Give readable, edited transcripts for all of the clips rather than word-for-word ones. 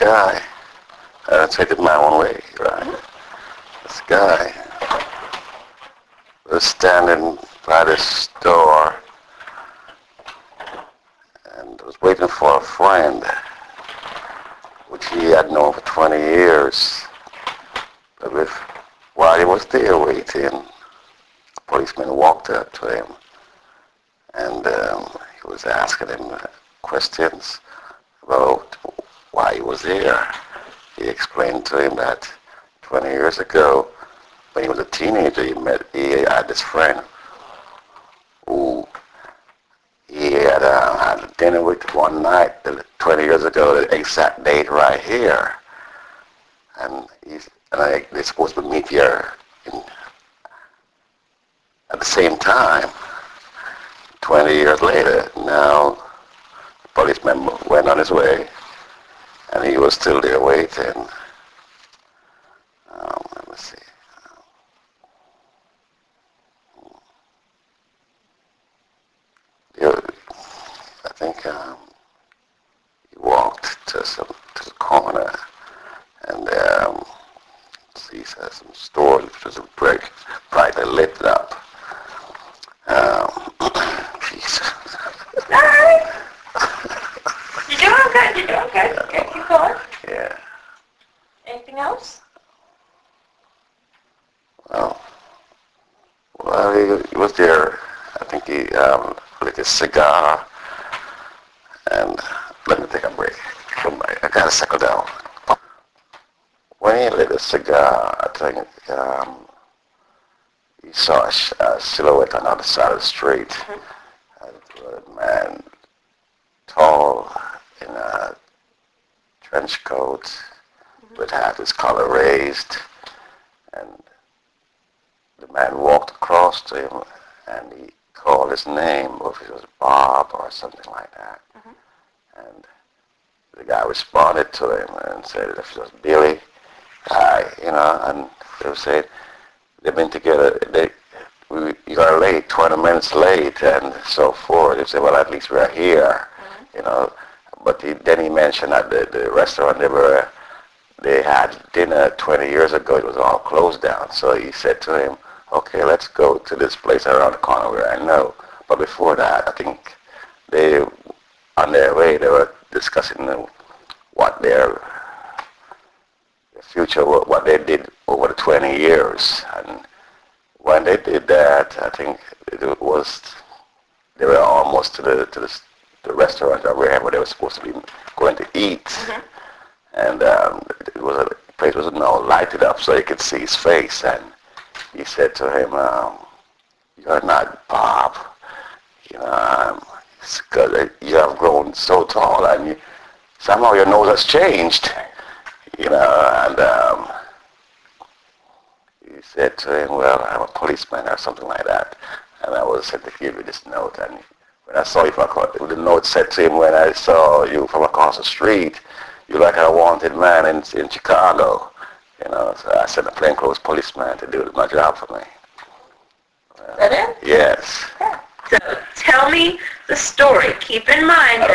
guy, take it my own way, right? This guy was standing by this door and was waiting for a friend, which he had known for 20 years. But while he was there waiting, a policeman walked up to him and he was asking him questions about why he was there. He explained to him that 20 years ago, when he was a teenager, he had this friend who he had dinner with one night, 20 years ago, the exact date right here. And they're supposed to meet here at the same time. 20 years later, now the policeman went on his way, and he was still there waiting. Let me see. I think he walked to the corner, and he saw some stores which was brightly lit up. Jesus. All right. You're doing good. You're doing good. Okay, keep going. Yeah. Anything else? Well, he was there. I think he lit a cigar, and let me take a break. I gotta settle down. When he lit a cigar, I think he saw a silhouette on the other side of the street. A man, tall, in a trench coat, with half his collar raised, and the man walked across to him, and he called his name, or if it was Bob or something like that. And the guy responded to him and said if it was Billy, and they were saying they've been together. You are late, 20 minutes late, and so forth. He said, well, at least we're here, But then he mentioned that the restaurant they had dinner 20 years ago, it was all closed down. So he said to him, okay, let's go to this place around the corner where I know. But before that, I think on their way, they were discussing what their future, what they did over the 20 years. And when they did that, I think they were almost to the restaurant or wherever they were supposed to be going to eat. And the place was now lighted up so you could see his face. And he said to him, you're not Bob. Because you have grown so tall and somehow your nose has changed. And he said to him, well, I'm a policeman or something like that. And I was sent to give you this note. And when I saw you the note said to him, when I saw you from across the street, you're like a wanted man in Chicago. So I sent a plainclothes policeman to do my job for me. Is that it? Yes. Okay. So tell me the story. Keep in mind that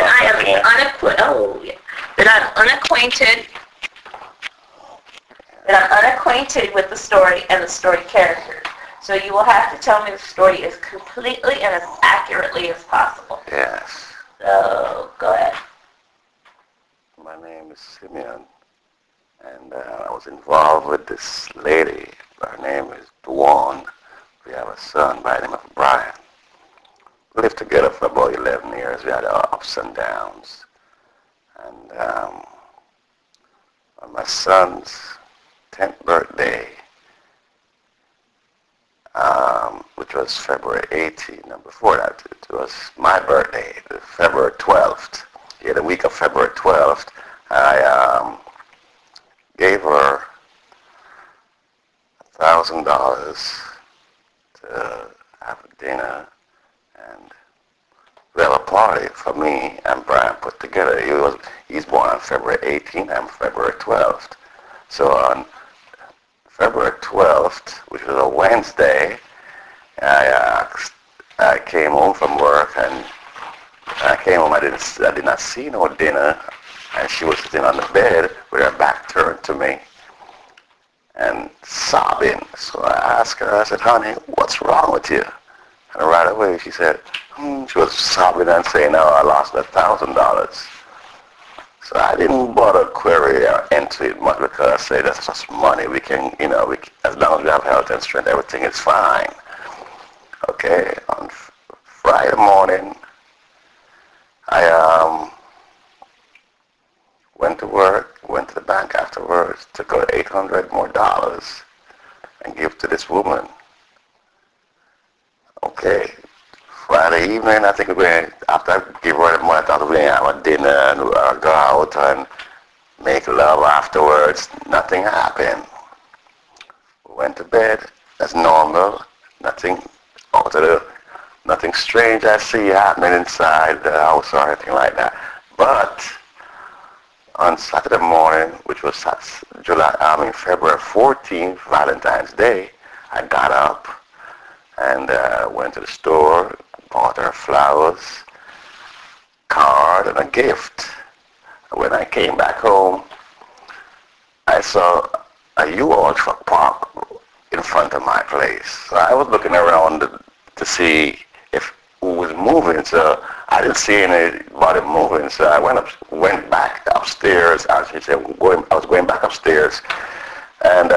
I'm unacquainted with the story and the story characters. So you will have to tell me the story as completely and as accurately as possible. Yes. So go ahead. My name is Simeon, and I was involved with this lady. Her name is Dawn. We have a son by the name of Brian. We lived together for about 11 years. We had our ups and downs. And on my son's 10th birthday, which was February 18th, and before that, it was my birthday, February 12th. Yeah, the week of February 12th, I gave her $1,000 to have a dinner and we have a party for me and Brian put together. He's born on February 18th, I'm February 12th. So on February 12th, which was a Wednesday, I came home from work and I came home. I did not see no dinner and she was sitting on the bed with her back turned to me and sobbing. So I asked her, I said, honey, what's wrong with you? And right away she said, she was sobbing and saying, oh, I lost $1,000. So I didn't bother query or enter it much because I said, that's just money. We can, as long as we have health and strength, everything is fine. Okay, on Friday morning, I went to work, went to the bank afterwards, took out $800 more and give to this woman. Okay, Friday evening, I think after I give her the money, I thought we were going to have a dinner and go out and make love afterwards. Nothing happened. We went to bed as normal. Nothing nothing strange I see happening inside the house or anything like that. But on Saturday morning, which was February 14th, Valentine's Day, I got up and went to the store, bought her flowers, card, and a gift. When I came back home, I saw a U-Haul truck parked in front of my place. So I was looking around to see if who was moving. So I didn't see anybody moving. So I went back upstairs. As she said, I was going back upstairs, and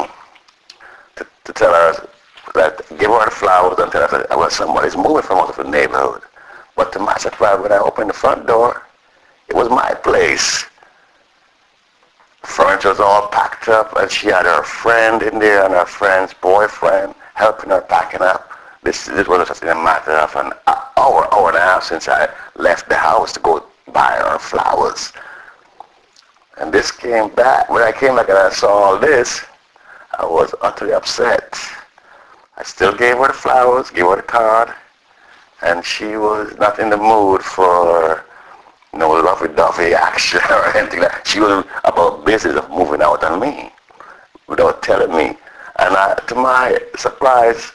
to tell her that give her the flowers and tell her that somebody's moving from out of the neighborhood. But to my surprise, when I opened the front door, it was my place. Furniture was all packed up, and she had her friend in there and her friend's boyfriend helping her packing up. This was just in a matter of an hour and a half since I left the house to go buy her flowers. And this came back. When I came back and I saw all this, I was utterly upset. I still gave her the flowers, gave her the card, and she was not in the mood for no lovey-dovey action or anything like that. She was about business of moving out on me without telling me. And to my surprise,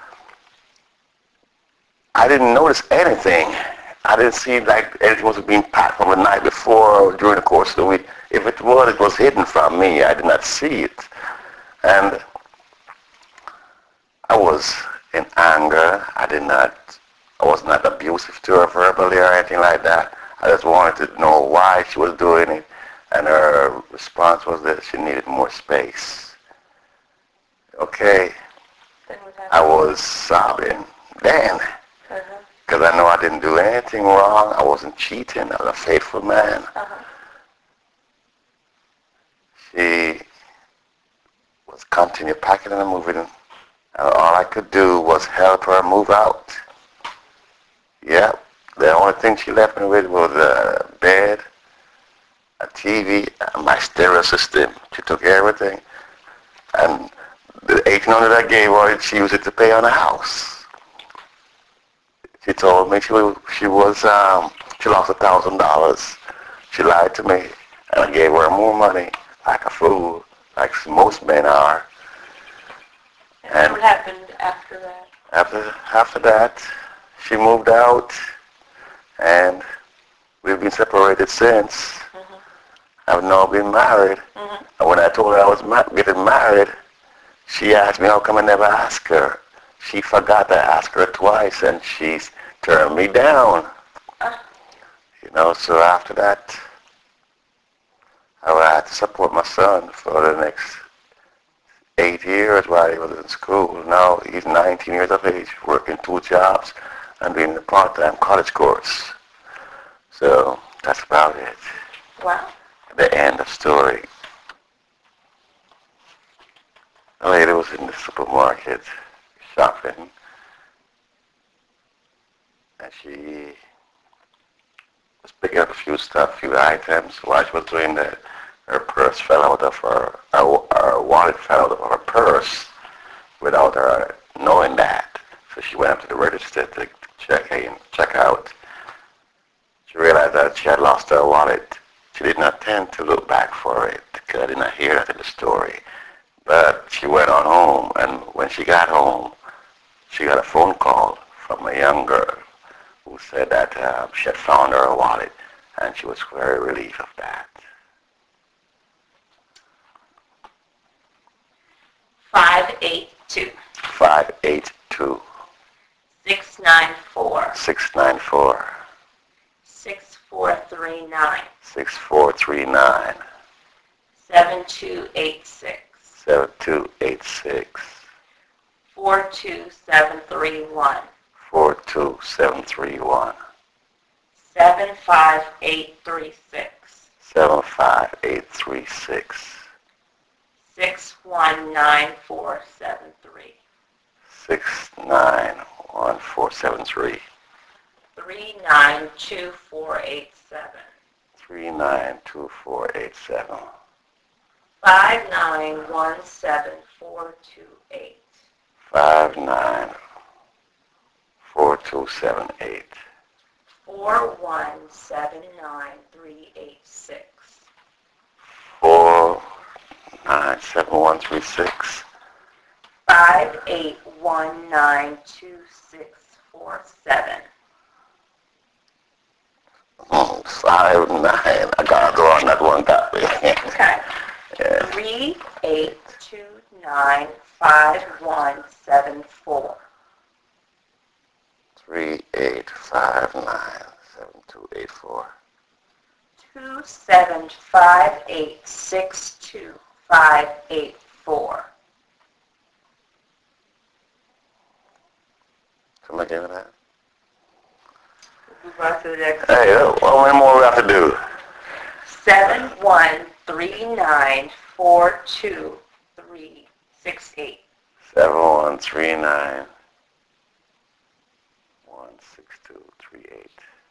I didn't notice anything. I didn't see like anything was being packed from the night before or during the course of the week. If it was hidden from me. I did not see it. And I was in anger. I was not abusive to her verbally or anything like that. I just wanted to know why she was doing it, and her response was that she needed more space. Okay, I was sobbing then, because I know I didn't do anything wrong. I wasn't cheating. I was a faithful man. She was continue packing and moving, and all I could do was help her move out. Yep. The only thing she left me with was a bed, a TV, and my stereo system. She took everything. And the $1,800 I gave her, she used it to pay on a house. She told me she lost $1,000. She lied to me, and I gave her more money, like a fool, like most men are. And what happened after that? After that, she moved out. And we've been separated since. I've now been married. And when I told her I was getting married, she asked me how come I never asked her. She forgot I asked her twice, and she's turned me down. So after that, I had to support my son for the next 8 years while he was in school. Now he's 19 years of age, working 2 jobs, and doing a part-time college course. So that's about it. Wow. The end of story. The lady was in the supermarket shopping, and she was picking up a few items. While she was doing that, her purse fell out of her wallet fell out of her purse without her knowing that. So she went up to the register to check out. She realized that she had lost her wallet. She did not tend to look back for it because I did not hear that in the story. But she went on home, and when she got home, she got a phone call from a young girl who said that she had found her wallet, And she was very relieved of that. 582. 582. 694. 694. 6439. 6439. 7286. 7286. 42731. 42731. 75836. 75836. 619473. 691473. 392487. 392487. 5917428. 594278. 4179386. 497136. 58192647. 59. I gotta go on that one copy. Okay. Yeah. 38295174. 38597284. 275862584. Come again with that? Move on to the next. Hey, how many more we have to do? 713942368. 7139 16238.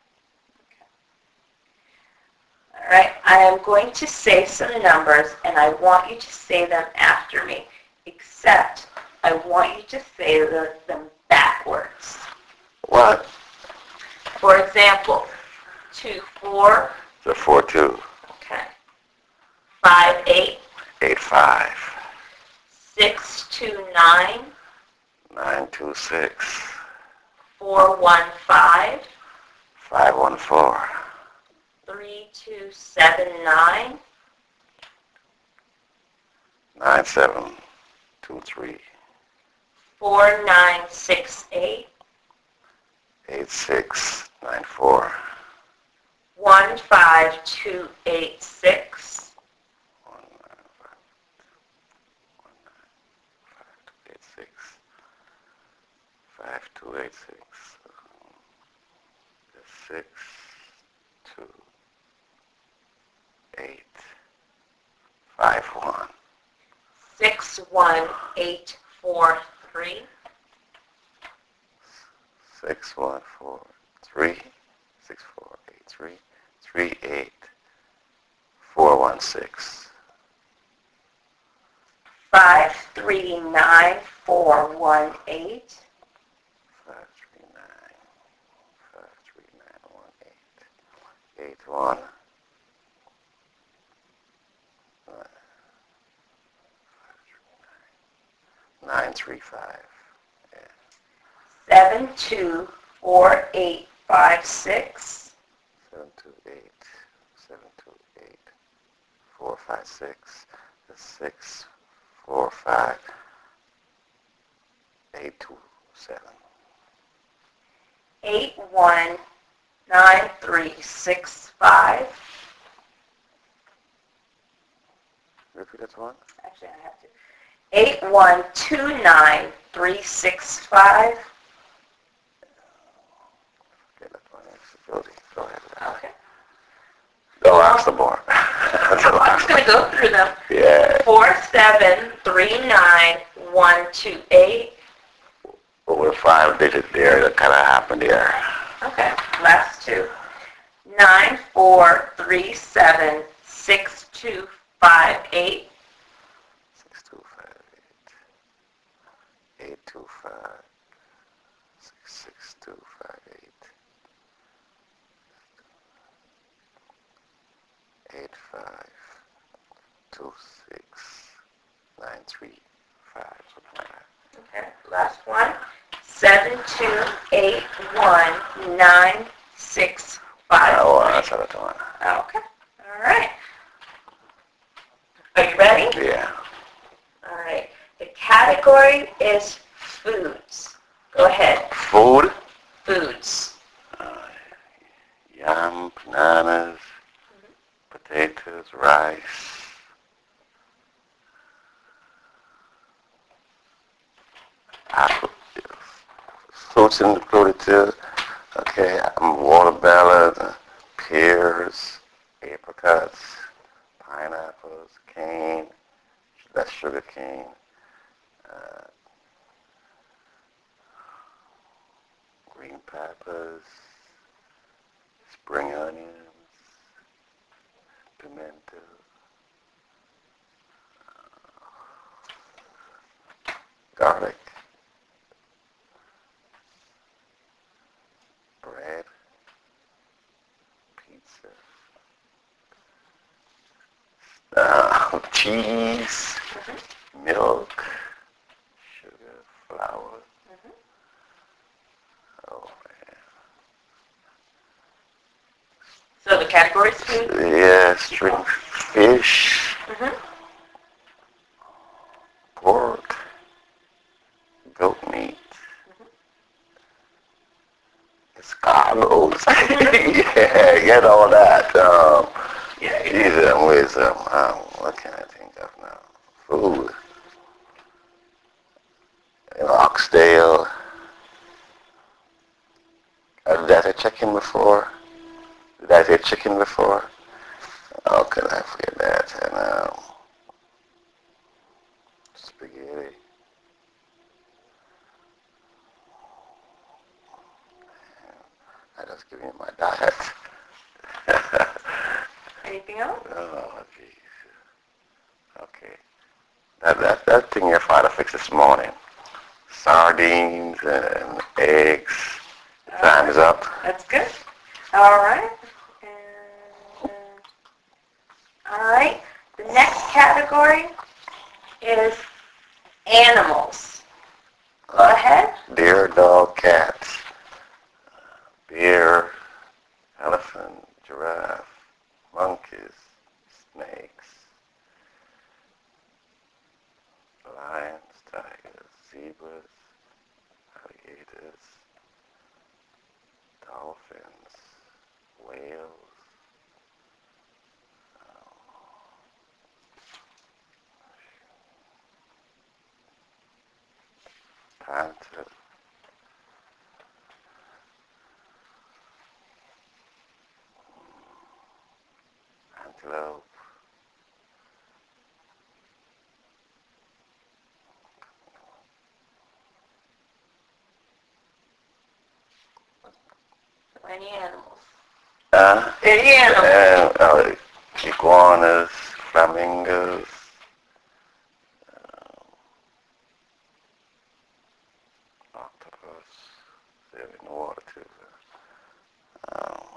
All right, I am going to say some numbers, and I want you to say them after me, except I want you to say them backwards. What? For example, 24. The 42. Okay. 58. 85. 629. 926. 415. 514. 3279. 9723. 4968. 8694. 15286. 5286. 6 2 8 5 1. 61843. 6143 6483 38416. 539418. 539 81 935. 724856. 728 728 456 645 827. 819365. Repeat that one. Actually, I have to. 8129365. Okay, that one is Jody. Go ahead. Okay. Go ask some more. I'm just going to go through them. Yeah. 4739128. Well, we're 5 digits there. That kind of happened there. Okay, last two. 94376258. 6258 825 66258 852693 something like that. Okay, last one. 728196 5 Oh, points. that's what I'm doing. Okay. All right. Are you ready? Yeah. All right. The category is foods. Go ahead. Food. Foods. Uh, Yam, bananas, potatoes, rice, apple, fruits included too. Okay, watermelon, pears, apricots, pineapples, cane, that's sugar cane, uh, green peppers, spring onions, pimento, garlic, bread, pizza, cheese, milk, sugar, flour. Oh So the category is food. man. Yeah, string fish, Mm-hmm. pork, goat meat, escargots. Yeah, get all that. Yeah. Jesus, I'm with some. What can I think of now? Food. Oxtail. Did I say chicken before? Did I say chicken before? Oh, could I forget that? And spaghetti. I just give you my diet. Anything else? Oh, jeez. Okay. That thing your father fixed this morning. Sardines and eggs. Time is up. That's good. All right. And, all right. The next category is animals. Go ahead. Deer, dog, cats. Bear, elephant, giraffe, monkeys, snakes, lions, tigers, zebras, alligators, dolphins, whales, panther, antelope, Any animals. uh, Any animals. iguanas, flamingos, octopus, they're in the water too. Um,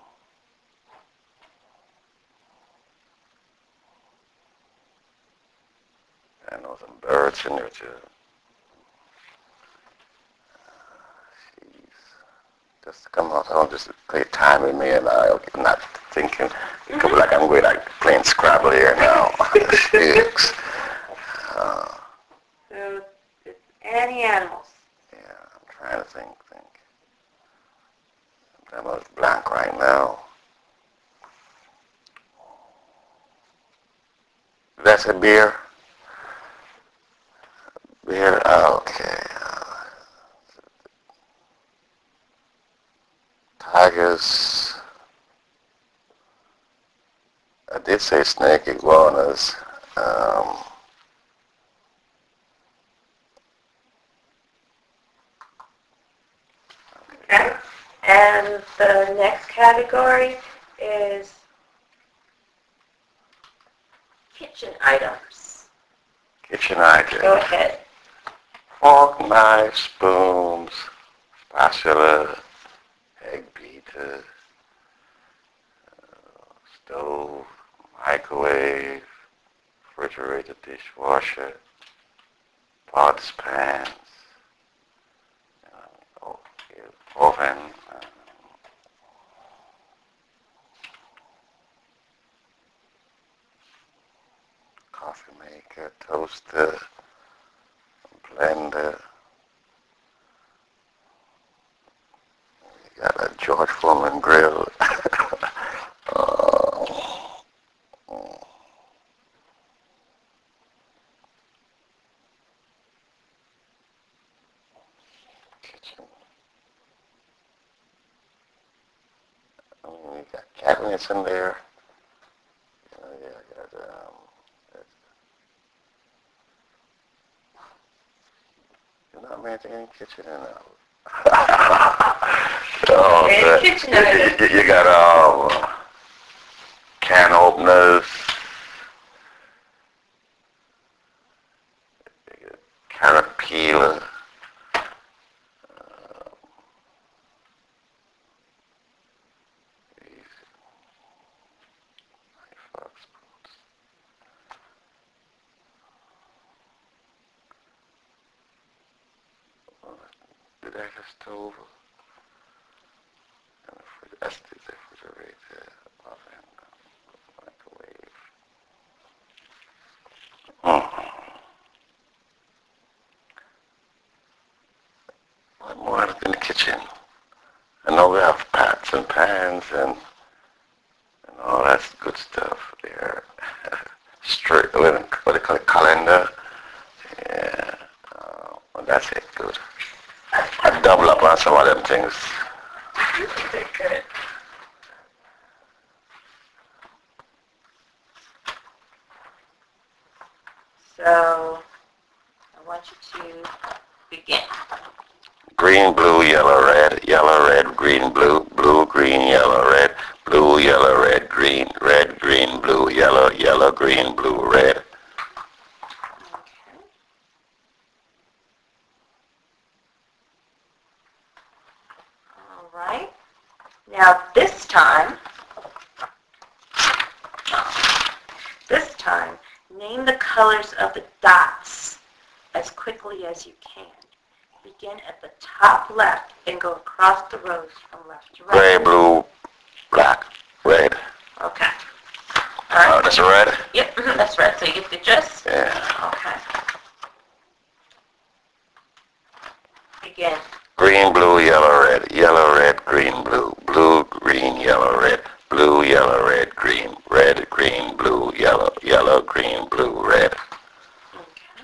I know some birds in there too. Jeez. Just to come out, I don't just play time with me and I'm not thinking. It could be like I'm going like playing Scrabble here now. Shucks. So it's any animals. Yeah, I'm trying to think. I'm almost blank right now. That's a beer? Beer, okay. Tigers. I did say snake, iguanas. Um, Okay. And the next category is kitchen items. kitchen items. Go ahead. Fork, knife, spoons, spatula, egg beater, stove, microwave, refrigerator, dishwasher, pots, pans, uh, oven, coffee maker, toaster, blender. You got a George Foreman grill. Kitchen. You got cabinets in there. Yeah, I got you're not managing any kitchen in there. Oh, kitchen you got can openers, carrot peeler, the decker stove, and that's the refrigerator, oven, microwave. What more in the kitchen? I know we have pots and pans and all that good stuff there. Straight, what they call it, colander. Yeah, well, that's it, good. I double up on some of them things. Good. So, I want you to begin. Green, blue, yellow, red, green, blue, blue, green, yellow, red, blue, yellow, red, green, blue, yellow, yellow, green, blue, red. All right. Now this time, name the colors of the dots as quickly as you can. Begin at the top left and go across the rows from left to right. Gray, blue, black, red. Okay. All right. Oh, that's a red? Yep, that's red. So you get the gist? Yeah. Okay. Begin. Green, blue, yellow, red, green, blue, blue, green, yellow, red, blue, yellow, red, green, blue, yellow, yellow, green, blue, red. Okay.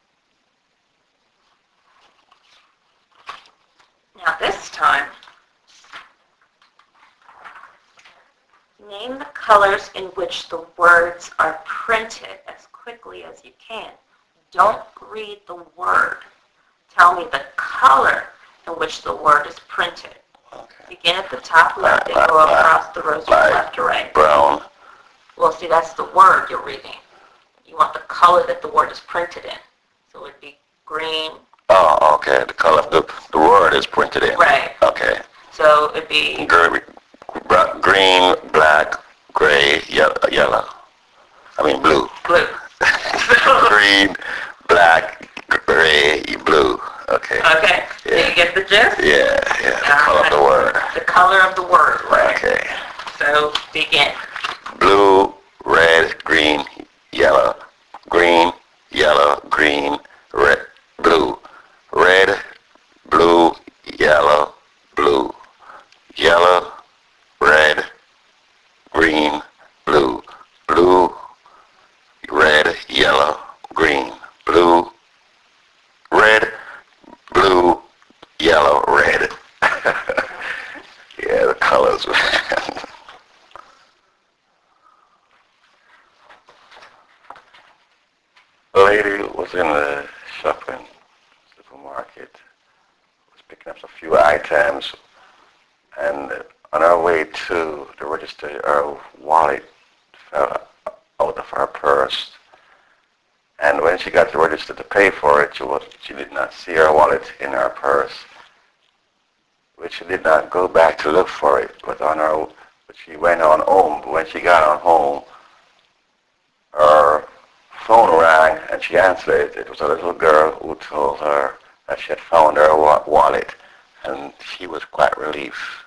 Now this time, name the colors in which the words are printed as quickly as you can. Don't read the word. Tell me the color in which the word is printed. Okay. Begin at the top left and go across the rows from left to right. Brown. Well, see, that's the word you're reading. You want the color that the word is printed in. So it would be green. Oh, okay. The color of the word is printed in. Right. Okay. So it'd be green, black, gray, yellow. I mean blue. blue. Green, black, gray, blue. Okay. Okay. Yeah. Do you get the gist? Yeah. The color of the word. The color of the word, right? Okay. So begin. Blue, red, green, yellow, green, yellow, green, red, blue, red, blue, yellow, blue, yellow, red, green, blue, blue, red, yellow, green, blue, red, blue, yellow, red. Yeah, the colors. A lady was in the shopping supermarket, was picking up a few items, and on her way to the register, her wallet fell out of her purse. And when she got to the register to pay for it, she did not see her wallet in her purse, which she did not go back to look for it. But she went on home. But when she got on home, her phone rang and she answered it. It was a little girl who told her that she had found her wallet, and she was quite relieved.